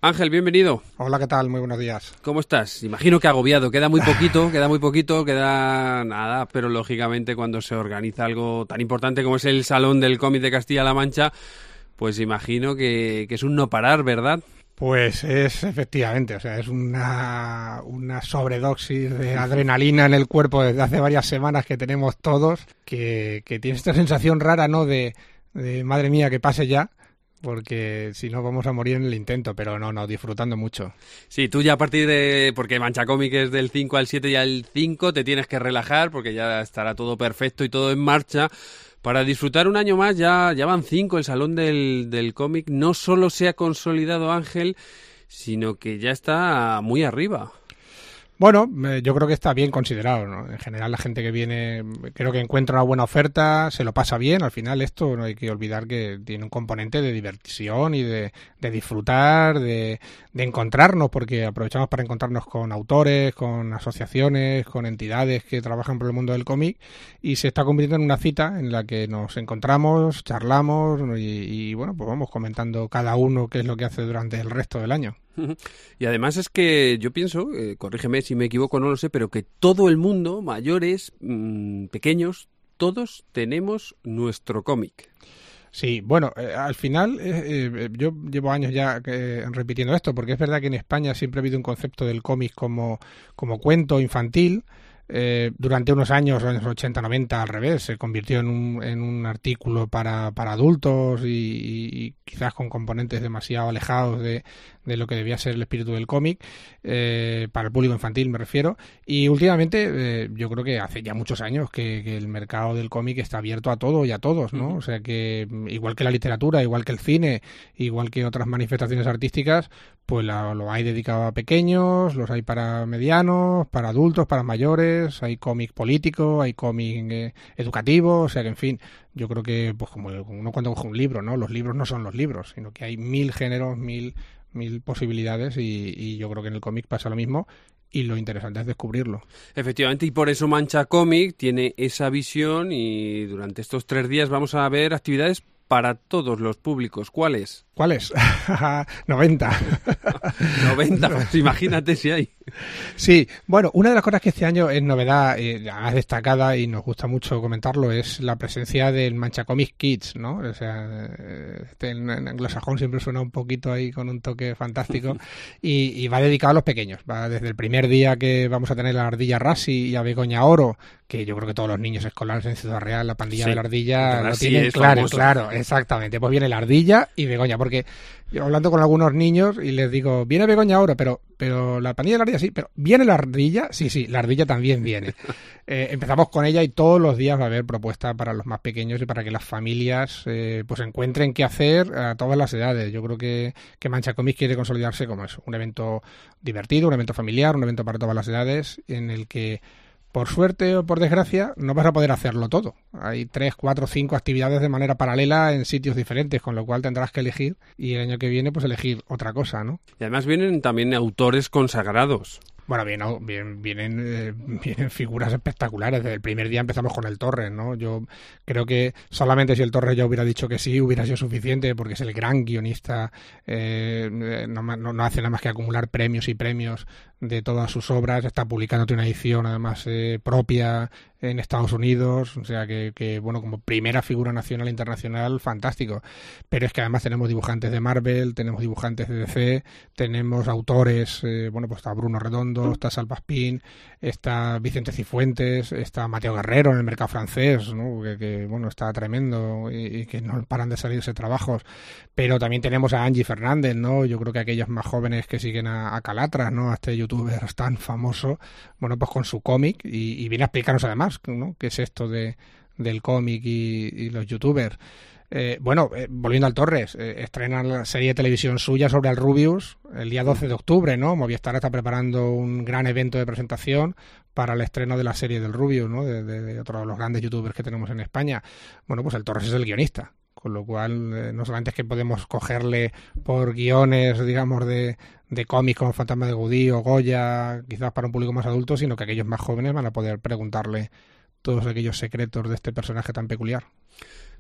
Ángel, bienvenido. Hola, ¿qué tal? Muy buenos días. ¿Cómo estás? Imagino que agobiado. Queda muy poquito, queda nada, pero lógicamente cuando se organiza algo tan importante como es el Salón del Cómic de Castilla-La Mancha, pues imagino que es un no parar, ¿verdad? Pues es efectivamente, o sea, es una sobredosis de adrenalina en el cuerpo desde hace varias semanas que tenemos todos, que tiene esta sensación rara, ¿no? De madre mía, que pase ya, porque si no vamos a morir en el intento, pero no, disfrutando mucho. Sí, tú ya a partir de... porque Mancha Cómic es del 5 al 7 y al 5 te tienes que relajar porque ya estará todo perfecto y todo en marcha. Para disfrutar un año más, ya van 5, el Salón del Cómic no solo se ha consolidado, Ángel, sino que ya está muy arriba. Bueno, yo creo que está bien considerado, ¿no? En general la gente que viene creo que encuentra una buena oferta, se lo pasa bien. Al final esto no hay que olvidar que tiene un componente de diversión y de disfrutar, de encontrarnos, porque aprovechamos para encontrarnos con autores, con asociaciones, con entidades que trabajan por el mundo del cómic, y se está convirtiendo en una cita en la que nos encontramos, charlamos y bueno, pues vamos comentando cada uno qué es lo que hace durante el resto del año. Y además es que yo pienso, corrígeme si me equivoco, no lo sé, pero que todo el mundo, mayores, pequeños, todos tenemos nuestro cómic. Sí, bueno, al final yo llevo años ya repitiendo esto, porque es verdad que en España siempre ha habido un concepto del cómic como cuento infantil. Durante unos años 80-90 al revés, se convirtió en un artículo para adultos y quizás con componentes demasiado alejados de lo que debía ser el espíritu del cómic, para el público infantil me refiero, y últimamente yo creo que hace ya muchos años que el mercado del cómic está abierto a todo y a todos, ¿no? O sea que igual que la literatura, igual que el cine, igual que otras manifestaciones artísticas, pues lo hay dedicado a pequeños, los hay para medianos, para adultos, para mayores, hay cómic político, hay cómic educativo, o sea que en fin, yo creo que pues como uno cuando coge un libro, ¿no? Los libros no son los libros, sino que hay 1000 géneros, mil posibilidades y yo creo que en el cómic pasa lo mismo. Y lo interesante es descubrirlo. Efectivamente, y por eso Mancha Cómic tiene esa visión y durante estos 3 días vamos a ver actividades para todos los públicos. ¿Cuáles? 90. 90, pues imagínate si hay. Sí, bueno, una de las cosas que este año es novedad, además destacada y nos gusta mucho comentarlo, es la presencia del Mancha Comics Kids, ¿no? O sea, en anglosajón siempre suena un poquito ahí con un toque fantástico y va dedicado a los pequeños. Va desde el primer día que vamos a tener a la Ardilla Rassi y a Begoña Oro, que yo creo que todos los niños escolares en Ciudad Real, la pandilla de la Ardilla, lo tienen claro, exactamente. Pues viene la Ardilla y Begoña, porque yo hablando con algunos niños y les digo, viene Begoña ahora, pero la pandilla de la Ardilla sí, pero ¿viene la Ardilla? Sí, la Ardilla también viene. Empezamos con ella y todos los días va a haber propuestas para los más pequeños y para que las familias pues encuentren qué hacer a todas las edades. Yo creo que Mancha Comics quiere consolidarse como eso, un evento divertido, un evento familiar, un evento para todas las edades, en el que por suerte o por desgracia, no vas a poder hacerlo todo. Hay 3, 4, 5 actividades de manera paralela en sitios diferentes, con lo cual tendrás que elegir y el año que viene pues elegir otra cosa, ¿no? Y además vienen también autores consagrados. Bueno, vienen figuras espectaculares. Desde el primer día empezamos con el Torres, ¿no? Yo creo que solamente si el Torres ya hubiera dicho que sí, hubiera sido suficiente, porque es el gran guionista, no hace nada más que acumular premios y premios de todas sus obras, está publicándote una edición además propia en Estados Unidos, o sea que bueno, como primera figura nacional e internacional, fantástico. Pero es que además tenemos dibujantes de Marvel, tenemos dibujantes de DC, tenemos autores, bueno, pues está Bruno Redondo, está Salva Spin, está Vicente Cifuentes, está Mateo Guerrero en el mercado francés, ¿no? que bueno, está tremendo y que no paran de salirse trabajos. Pero también tenemos a Angie Fernández, ¿no? Yo creo que aquellos más jóvenes que siguen a Calatras, ¿no? A este youtuber tan famoso, bueno, pues con su cómic y viene a explicarnos además, ¿no? ¿Qué es esto del cómic y los youtubers? Volviendo al Torres, estrenan la serie de televisión suya sobre el Rubius el día 12 de octubre, ¿no? Movistar está preparando un gran evento de presentación para el estreno de la serie del Rubius, ¿no? De otro de los grandes youtubers que tenemos en España. Bueno, pues el Torres es el guionista, con lo cual no solamente es que podemos cogerle por guiones, digamos, de cómics como Fantasma de Gaudí o Goya, quizás para un público más adulto, sino que aquellos más jóvenes van a poder preguntarle todos aquellos secretos de este personaje tan peculiar.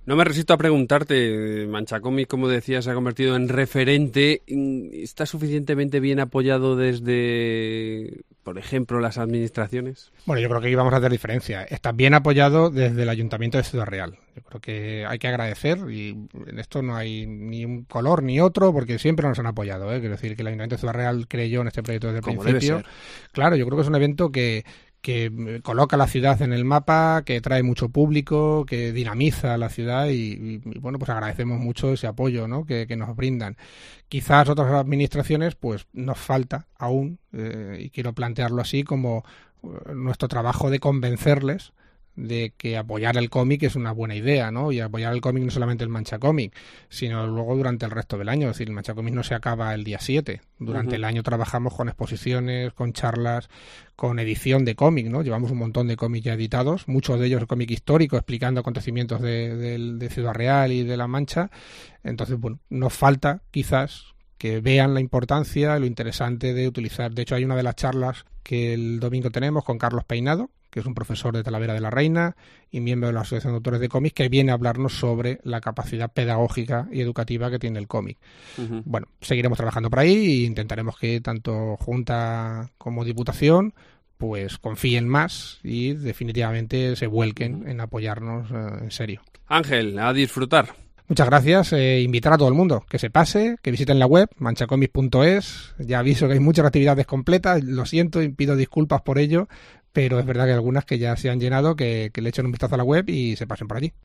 No me resisto a preguntarte, Manchacómic, como decía, se ha convertido en referente. ¿Está suficientemente bien apoyado desde, por ejemplo, las administraciones? Bueno, yo creo que aquí vamos a hacer diferencia. Está bien apoyado desde el Ayuntamiento de Ciudad Real. Yo creo que hay que agradecer, y en esto no hay ni un color ni otro, porque siempre nos han apoyado, ¿eh? Quiero decir que el Ayuntamiento de Ciudad Real creyó en este proyecto desde el principio. Debe ser. Claro, yo creo que es un evento que coloca la ciudad en el mapa, que trae mucho público, que dinamiza la ciudad y bueno, pues agradecemos mucho ese apoyo, ¿no?, que nos brindan. Quizás otras administraciones pues nos falta aún, y quiero plantearlo así, como nuestro trabajo de convencerles de que apoyar el cómic es una buena idea, ¿no? Y apoyar el cómic no solamente el Manchacómic, sino luego durante el resto del año. Es decir, el Manchacómic no se acaba el día 7. Durante el año trabajamos con exposiciones, con charlas, con edición de cómic, ¿no? Llevamos un montón de cómics ya editados, muchos de ellos cómic histórico, explicando acontecimientos de Ciudad Real y de La Mancha. Entonces, bueno, nos falta quizás que vean la importancia, lo interesante de utilizar. De hecho, hay una de las charlas que el domingo tenemos con Carlos Peinado, que es un profesor de Talavera de la Reina y miembro de la Asociación de Autores de Cómics, que viene a hablarnos sobre la capacidad pedagógica y educativa que tiene el cómic. Bueno, seguiremos trabajando por ahí e intentaremos que tanto Junta como Diputación pues confíen más y definitivamente se vuelquen en apoyarnos en serio. Ángel, a disfrutar. Muchas gracias. Invitar a todo el mundo que se pase, que visiten la web manchacomics.es. Ya aviso que hay muchas actividades completas, lo siento y pido disculpas por ello, pero es verdad que hay algunas que ya se han llenado, que le echen un vistazo a la web y se pasen por allí.